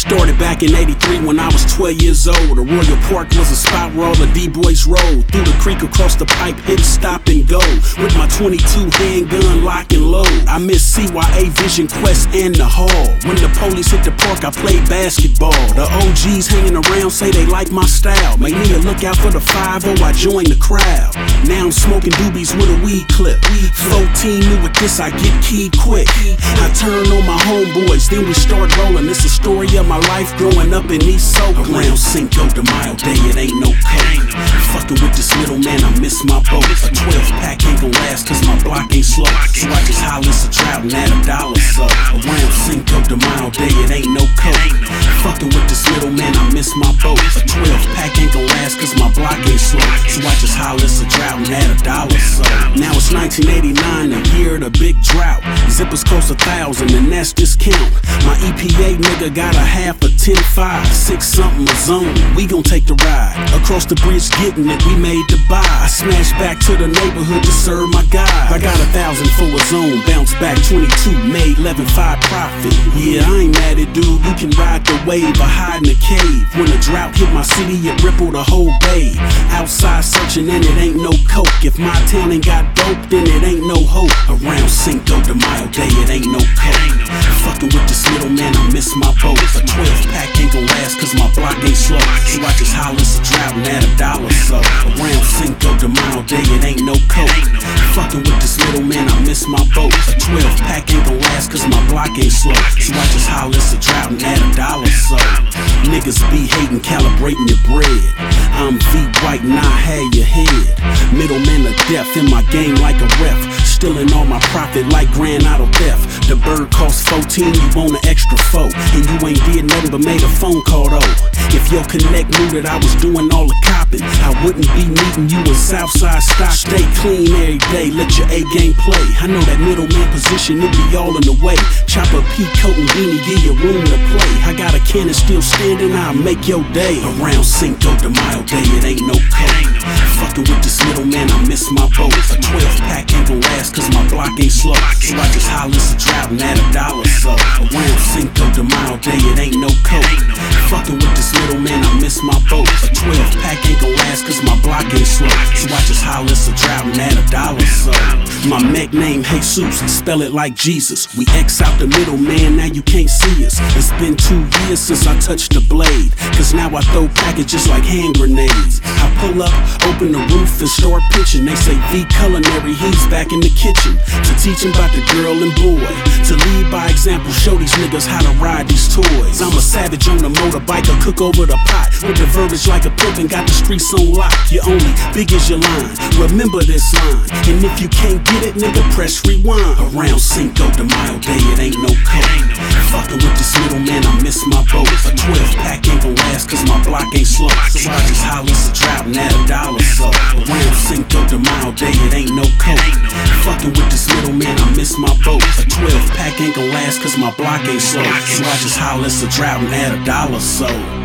Started back in '83 when I was 12 years old. Arroyo Park was a spot where all the D-boys rolled. Through the creek across the pipe, hit, stop, and go. With my 22 handgun, lock and load. I miss CYA, Vision Quest, and the Hall. When the police hit the park, I played basketball. The OGs hanging around say they like my style. Make me a lookout for the 5-0, I join the crowd. Now I'm smoking doobies with a weed clip. 14 knew with this, I get keyed quick. I turn on my homeboys, then we start rolling. It's a story of my life growing up in East Oakland. Around Cinco de Mayo Day, it ain't no coke. Fucking with this middleman, I miss my boat. A 12-pack ain't gon' last cause my block ain't slow. So I just holler a drought and add $1 so. Around Cinco de Mayo Day, it ain't no coke. Fucking with this middleman, I miss my boat. A 12-pack ain't gon' last cause my block ain't slow. So I just holler a drought and add $1 so. Now it's 1989, the year of the big drought. Zippers cost 1,000 and that's discount. My EPA nigga got a half a 10-5, 6-something a zone. We gon' take the ride across the bridge, getting it. We made the buy. I smashed back to the neighborhood to serve my guys. I got 1,000 for a zone, bounce back 22, made 11.5 profit. Yeah, I ain't mad at dude. You can ride the wave or hide in a cave. When the drought hit my city, it rippled the whole bay. Outside searching and it ain't no coke. If my town ain't got dope, then it ain't no hope. Around Cinco de Mayo Day, it ain't no coke. Fucking with this middleman, I miss my boat. A 12-pack ain't gon' last cause my block ain't slow. So I just holler a drought and add $1 so. Around Cinco de Mayo Day, it ain't no coke. Fucking with this middleman, I miss my boat. A 12-pack ain't gon' last cause my block ain't slow. So I just holler a drought and add $1 so. Niggas be hating, calibrating your bread. I'm V White and I had your head. Middleman of death in my game like a ref. Stealing all my profit like grand auto theft. The bird costs 14, you want an extra 4. And you ain't did nothing but made a phone call though. If your connect knew that I was doing all the copping, I wouldn't be meeting you in Southside stock. Stay clean every day, let your A game play. I know that middleman position, it be all in the way. Chop a pea coat and beanie, give you room to play. I got a cannon still standing, I'll make your day. Around Cinco de Mayo Day, it ain't no coke. Fucking with this middleman, I miss my boat. A 12-pack ain't gon' last cause my block ain't slow. So I just holler a drought and add $1 so. Around Cinco de Mayo Day, it ain't no coke. Fucking with this middleman, I miss my boat. A 12-pack ain't gon' last cause my block ain't slow. So I just holler a drought and add $1 so. My mech name Jesus, spell it like Jesus. We X out the middleman, now you can't see us. It's been 2 years since I touched the blade. Cause now I throw packages like hand grenades. I pull up, open the roof and start pitching. They say V Culinary, he's back in the kitchen. To teach him about the girl and boy. To lead by example, show these niggas how to ride these toys. I'm a savage on the motorbike, I cook over the pot. With the verbiage like a pimp and got the streets on lock. You're only big as your line, remember this line. And if you can't get it, nigga, press rewind. Around Cinco de Mayo Day, it ain't no coke. Fucking with this middleman, I miss my boat. A 12-pack ain't gon' last cause my block ain't slow. So I just holler a drought and add $1 so. Around Cinco de Mayo Day, it ain't no coke. Fucking with this middleman, I miss my boat. A 12-pack ain't gon' last cause my block ain't slow. So I just holler a drought and add $1 so.